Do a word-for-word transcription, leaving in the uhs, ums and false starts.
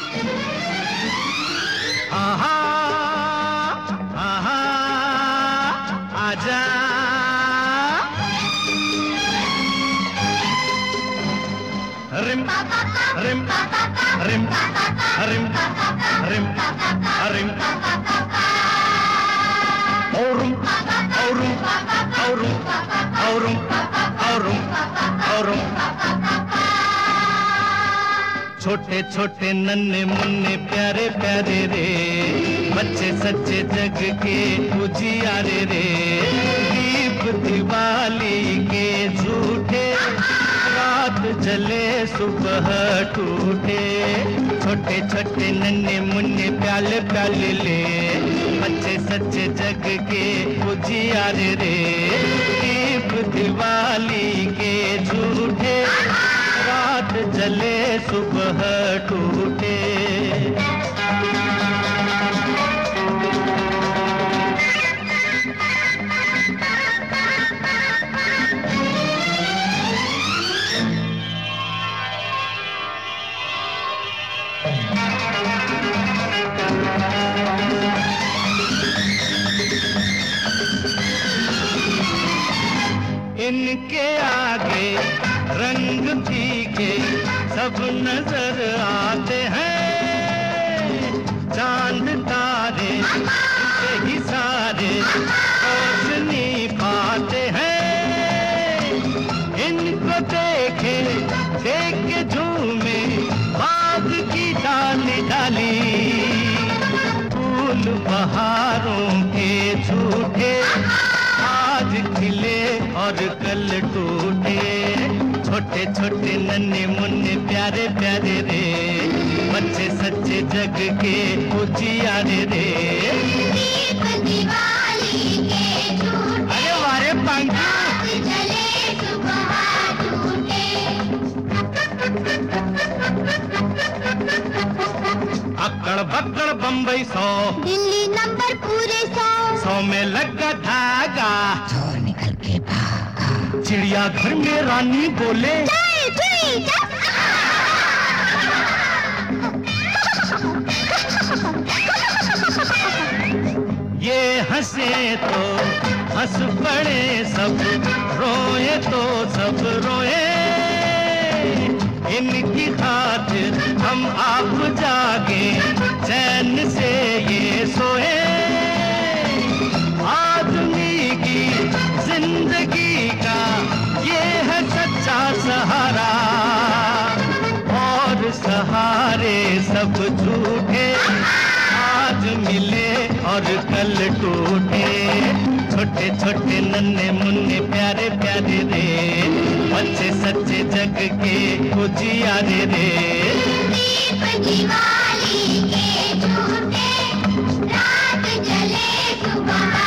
आहा आहा आजा रिम रिम रिम रिम रिम रिम औरुम औरुम औरुम औरुम औरुम औरुम छोटे छोटे नन्हे मुन्ने प्यारे प्यारे रे बच्चे सच्चे जग के उजियारे रे दीप दिवाली के झूठे रात जले सुबह टूटे छोटे छोटे नन्हे मुन्ने प्याले प्याले ले बच्चे सच्चे जग के उजियारे रे दीप दिवाली के झूठे रात जले सुबह टूटे इनके आगे रंग फीके सब नजर आते हैं चांद तारे इनके ही सारे रोशनी पाते हैं इनको देखे देख के झूमे बाग की डाली डाली फूल बहारों के झूठे आज खिले और कल टूटे छोटे छोटे नन्हे मुन्ने प्यारे प्यारे रे बच्चे सच्चे जग के उजियारे रे दीप दिवाली के झूठे अरे वारे पंखी जले सुबह टूटे अक्कड़ बक्कड़ बम्बई सौ दिल्ली नंबर पूरे सौ सौ में लगा धागा चोर निकल के भागा चिड़िया घर में रानी बोले जय जय जय ये हंसे तो हंस पड़े सब रोए तो सब रोए इनकी खातिर हम आप जागे चैन से ये सोए आदमी की जिंदगी का ये है सच्चा सहारा और सहारे सब झूठे आज मिले और कल टूटे छोटे छोटे नन्हे मुन्ने प्यारे प्यारे रे बच्चे सच्चे जग के उजियारे रे दीप दिवाली के झूठे रात जले सुबह